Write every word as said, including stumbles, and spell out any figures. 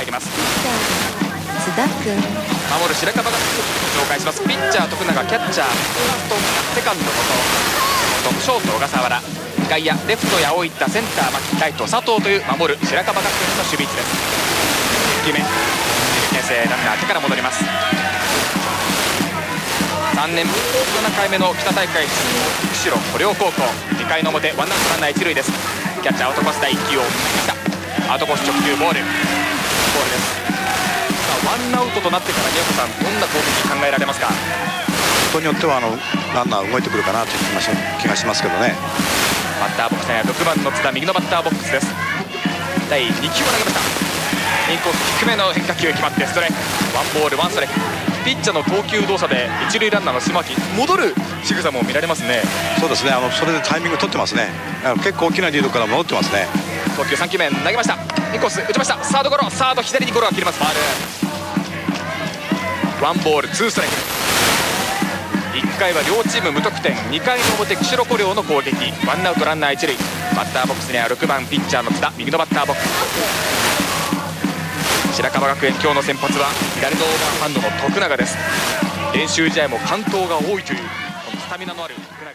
入ります。 須田君、 守る白樺学園紹介します。ピッチャー徳永、キャッチャーセカンド後藤、ショート小笠原、外野レフト八尾田、センター牧、ライト佐藤という守る白樺学園の守備位置です。いっきゅうめ、にねん生ランナー手から戻ります。さんねんぶりななかいめの北大会出場釧路高校、にかいの表ワンアウトランナー一塁です。キャッチャーアウトコース第いっきゅうを来たアウトコース直球ボールボールです。ワンアウトとなってから宮古さん、どんな攻撃考えられますか？ 人によってはあのランナー動いてくるかなという気がしますけどね。 バッターボックスにはろくばんの津田、右のバッターボックスです。だいにきゅうを投げました。インコース低めの変化球決まってストライク、ワンボールワンストライク。ピッチャーの投球動作で一塁ランナーの島木戻る仕草も見られますね。 そうですね、あのそれでタイミング取ってますね。結構大きなリードから戻ってますね。 投球さんきゅうめ投げました。インコース打ちました。サードゴロ、サード左にゴロが切れます。ファール、ワンボールツーストライク。いっかいは両チーム無得点、にかいの表釧路湖陵の攻撃、ワンアウトランナー一塁。バッターボックスにはろくばんピッチャーの津田、右のバッターボックス。白樺学園今日の先発は左のオーバーハンドの徳永です。練習試合も完投が多いというこのスタミナのある徳永。